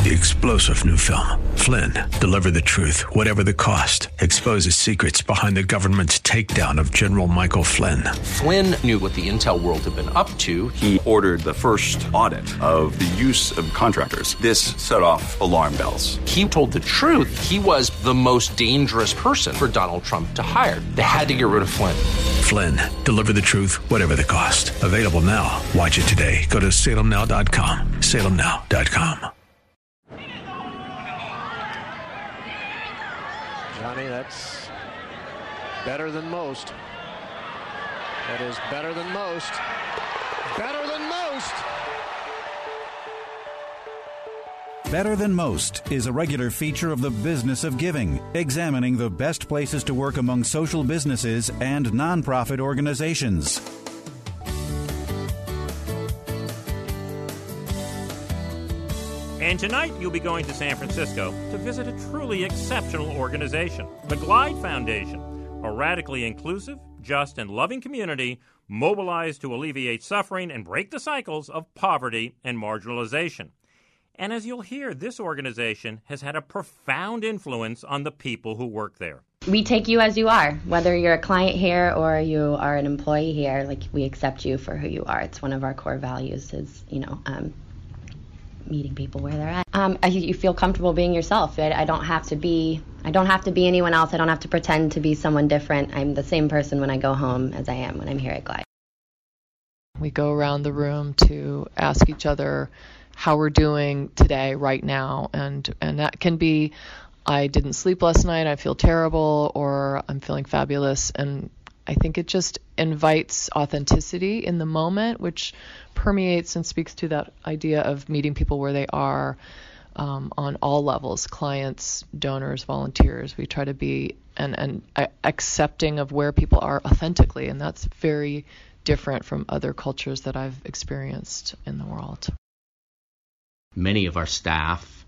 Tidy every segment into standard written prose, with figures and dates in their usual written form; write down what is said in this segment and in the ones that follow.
The explosive new film, Flynn, deliver the truth, whatever the cost, exposes secrets behind the government's takedown of General Michael Flynn. Flynn knew what the intel world had been up to. He ordered the first audit of the use of contractors. This set off alarm bells. He told the truth. He was the most dangerous person for Donald Trump to hire. They had to get rid of Flynn. Flynn, deliver the truth, whatever the cost. Available now. Watch it today. Go to salemnow.com. salemnow.com. Johnny, that's better than most. That is better than most. Better than most. Better Than Most is a regular feature of the Business of Giving, examining the best places to work among social businesses and nonprofit organizations. And tonight, you'll be going to San Francisco to visit a truly exceptional organization, the Glide Foundation, a radically inclusive, just, and loving community mobilized to alleviate suffering and break the cycles of poverty and marginalization. And as you'll hear, this organization has had a profound influence on the people who work there. We take you as you are, whether you're a client here or you are an employee here. Like, we accept you for who you are. It's one of our core values is, meeting people where they're at. You feel comfortable being yourself. I don't have to be anyone else. I don't have to pretend to be someone different. I'm the same person when I go home as I am when I'm here at Glide. We go around the room to ask each other how we're doing today, right now, and that can be, I didn't sleep last night, I feel terrible, or I'm feeling fabulous. And I think it just invites authenticity in the moment, which permeates and speaks to that idea of meeting people where they are, on all levels, clients, donors, volunteers. We try to be and accepting of where people are authentically, and that's very different from other cultures that I've experienced in the world. Many of our staff,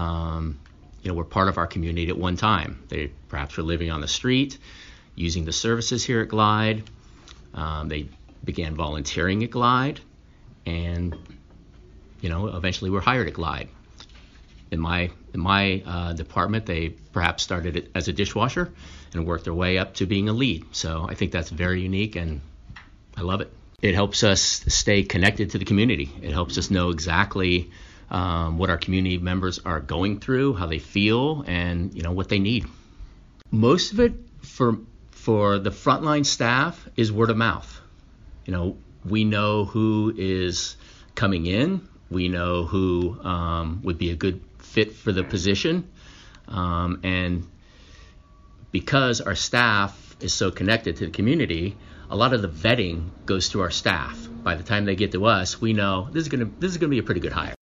were part of our community at one time. They perhaps were living on the street, using the services here at Glide. They began volunteering at Glide, and eventually were hired at Glide. In my department, they perhaps started as a dishwasher and worked their way up to being a lead. So I think that's very unique, and I love it. It helps us stay connected to the community. It helps us know exactly what our community members are going through, how they feel, and what they need. Most of it for the frontline staff is word of mouth. We know who is coming in. We know who would be a good fit for the position, and because our staff is so connected to the community, a lot of the vetting goes through our staff. By the time they get to us, we know this is gonna be a pretty good hire.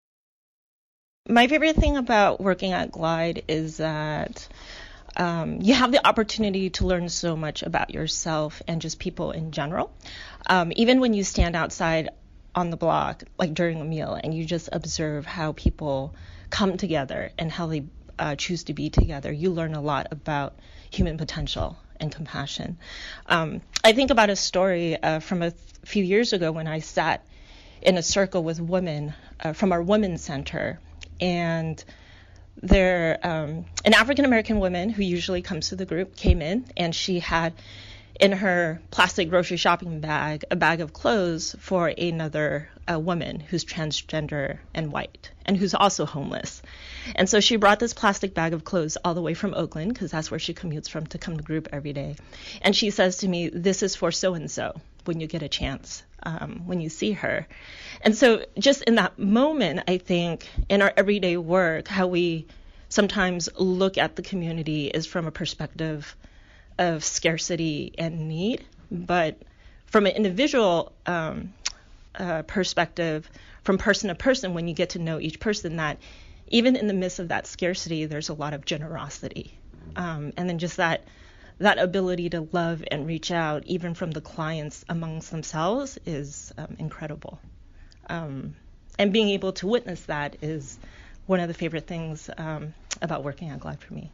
My favorite thing about working at Glide is that you have the opportunity to learn so much about yourself and just people in general. Even when you stand outside on the block, like during a meal, and you just observe how people come together and how they choose to be together, you learn a lot about human potential and compassion. I think about a story from a few years ago when I sat in a circle with women from our women's center, and there an African-American woman who usually comes to the group came in, and she had in her plastic grocery shopping bag a bag of clothes for another woman who's transgender and white and who's also homeless. And so she brought this plastic bag of clothes all the way from Oakland, because that's where she commutes from, to come to group every day. And she says to me, "This is for so-and-so when you get a chance, when you see her." And so just in that moment, I think in our everyday work, how we sometimes look at the community is from a perspective of scarcity and need, but from an individual perspective, from person to person, when you get to know each person, that even in the midst of that scarcity, there's a lot of generosity. And then just that ability to love and reach out, even from the clients amongst themselves, is incredible. And being able to witness that is one of the favorite things about working at Glide for me.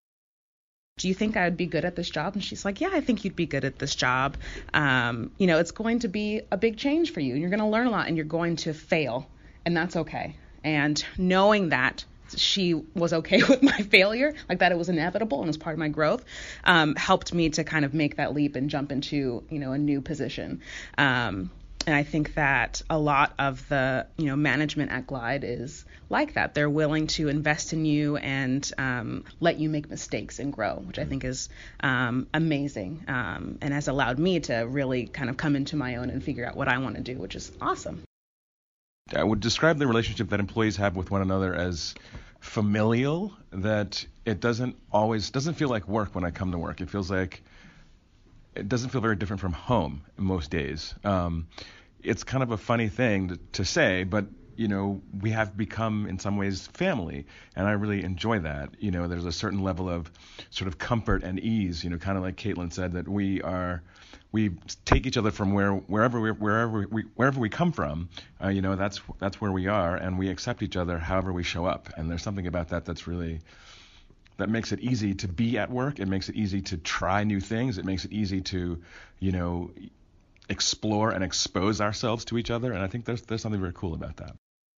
Do you think I would be good at this job? And she's like, yeah, I think you'd be good at this job. It's going to be a big change for you. You're going to learn a lot and you're going to fail, and that's okay. And knowing that she was okay with my failure, like that it was inevitable and was part of my growth, helped me to kind of make that leap and jump into, a new position. And I think that a lot of the, management at Glide is like that. They're willing to invest in you and let you make mistakes and grow, which I think is amazing, and has allowed me to really kind of come into my own and figure out what I want to do, which is awesome. I would describe the relationship that employees have with one another as familial, that it doesn't feel like work when I come to work. It doesn't feel very different from home most days. It's kind of a funny thing to say, but we have become in some ways family, and I really enjoy that. There's a certain level of sort of comfort and ease, kind of like Caitlin said, that we take each other from wherever we come from. That's where we are, and we accept each other however we show up. And there's something about that that makes it easy to be at work. It makes it easy to try new things. It makes it easy to, explore and expose ourselves to each other. And I think there's something very cool about that.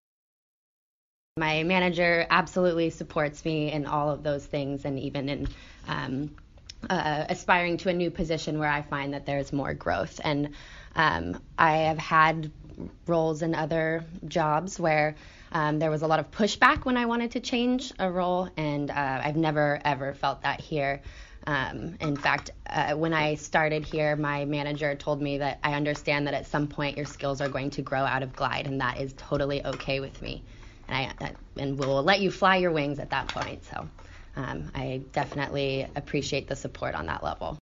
My manager absolutely supports me in all of those things, and even in aspiring to a new position where I find that there's more growth. And I have had roles in other jobs where there was a lot of pushback when I wanted to change a role, and I've never, ever felt that here. In fact, when I started here, my manager told me that I understand that at some point your skills are going to grow out of Glide, and that is totally okay with me. And we'll let you fly your wings at that point. So I definitely appreciate the support on that level.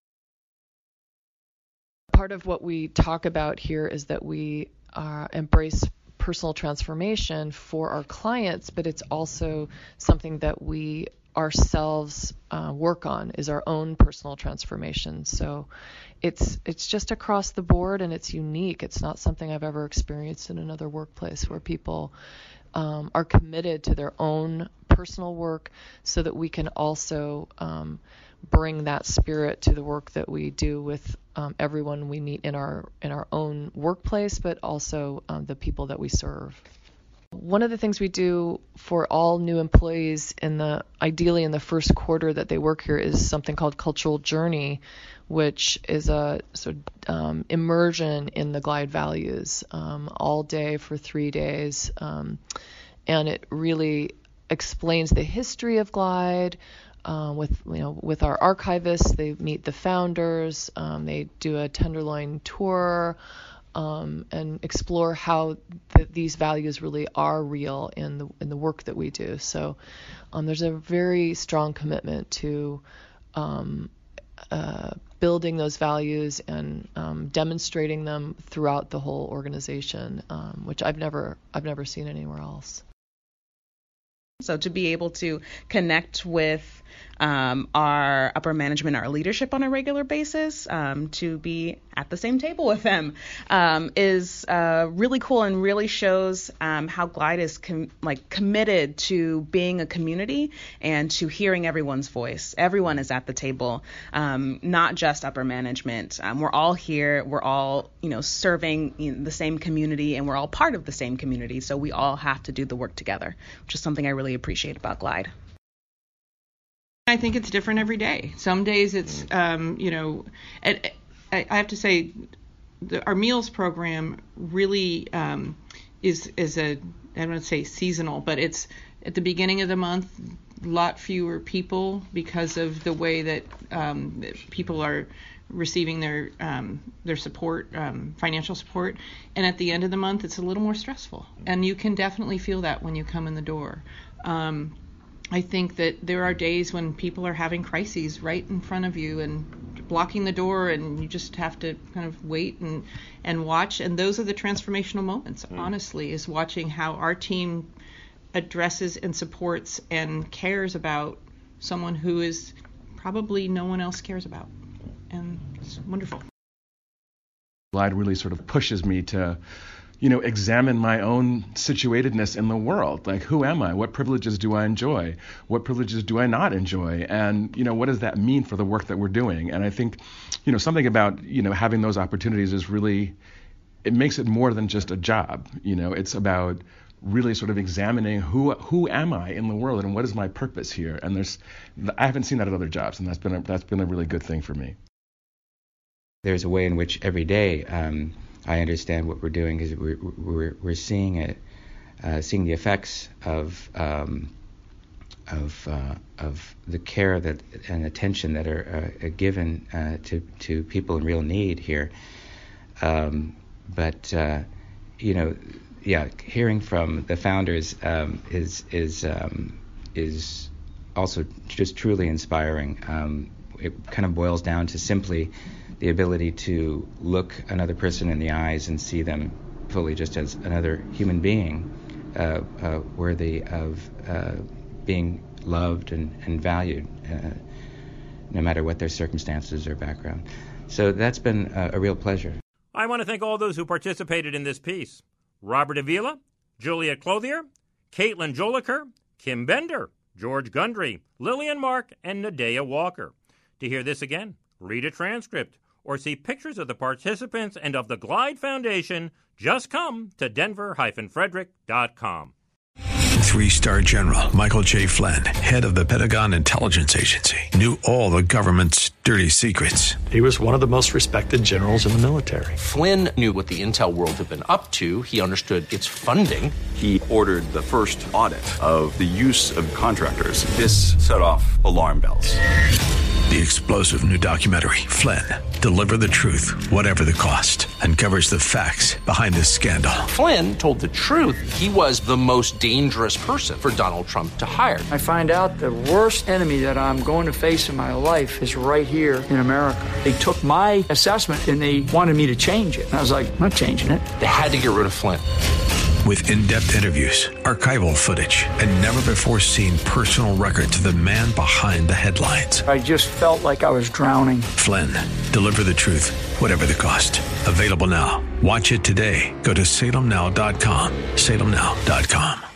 Part of what we talk about here is that we embrace personal transformation for our clients, but it's also something that we ourselves work on, is our own personal transformation. So it's just across the board, and it's unique. It's not something I've ever experienced in another workplace, where people are committed to their own personal work, so that we can also bring that spirit to the work that we do with everyone we meet in our own workplace, but also the people that we serve. One of the things we do for all new employees ideally in the first quarter that they work here, is something called Cultural Journey, which is a sort of immersion in the Glide values, all day for 3 days, and it really explains the history of Glide. With our archivists, they meet the founders, they do a Tenderloin tour, and explore how these values really are real in the work that we do. So there's a very strong commitment to building those values and demonstrating them throughout the whole organization, which I've never seen anywhere else. So to be able to connect with our upper management, our leadership on a regular basis, to be at the same table with them, is really cool, and really shows how Glide is committed to being a community and to hearing everyone's voice. Everyone is at the table, not just upper management. We're all here. We're all serving the same community, and we're all part of the same community. So we all have to do the work together, which is something I really appreciate about Glide. I think it's different every day. Some days it's, I have to say, our meals program really is I don't want to say seasonal, but it's at the beginning of the month, a lot fewer people because of the way that people are receiving their support, financial support. And at the end of the month, it's a little more stressful. And you can definitely feel that when you come in the door. I think that there are days when people are having crises right in front of you and blocking the door, and you just have to kind of wait and watch. And those are the transformational moments, honestly, is watching how our team addresses and supports and cares about someone who is probably no one else cares about. And it's wonderful. Glide really sort of pushes me to examine my own situatedness in the world. Like, who am I? What privileges do I enjoy? What privileges do I not enjoy? And, what does that mean for the work that we're doing? And I think, something about, having those opportunities is really, it makes it more than just a job. It's about really sort of examining who am I in the world and what is my purpose here. And I haven't seen that at other jobs, and that's been a really good thing for me. There's a way in which every day I understand what we're doing is we're seeing it, seeing the effects of the care and attention that are given to people in real need here. Hearing from the founders is also just truly inspiring. It kind of boils down to simply the ability to look another person in the eyes and see them fully just as another human being, worthy of being loved and valued, no matter what their circumstances or background. So that's been a real pleasure. I want to thank all those who participated in this piece. Robert Avila, Juliet Clothier, Caitlin Joliker, Kim Bender, George Gundry, Lillian Mark, and Nadea Walker. To hear this again, read a transcript, or see pictures of the participants and of the Glide Foundation, just come to denver-frederick.com. 3-star General Michael J. Flynn, head of the Pentagon Intelligence Agency, knew all the government's dirty secrets. He was one of the most respected generals in the military. Flynn knew what the intel world had been up to. He understood its funding. He ordered the first audit of the use of contractors. This set off alarm bells. The explosive new documentary, Flynn, Deliver the Truth, Whatever the Cost, uncovers the facts behind this scandal. Flynn told the truth. He was the most dangerous person for Donald Trump to hire. I find out the worst enemy that I'm going to face in my life is right here in America. They took my assessment and they wanted me to change it. And I was like, I'm not changing it. They had to get rid of Flynn. With in-depth interviews, archival footage, and never-before-seen personal records of the man behind the headlines. I just felt like I was drowning. Flynn, Deliver the Truth, Whatever the Cost. Available now. Watch it today. Go to salemnow.com. salemnow.com.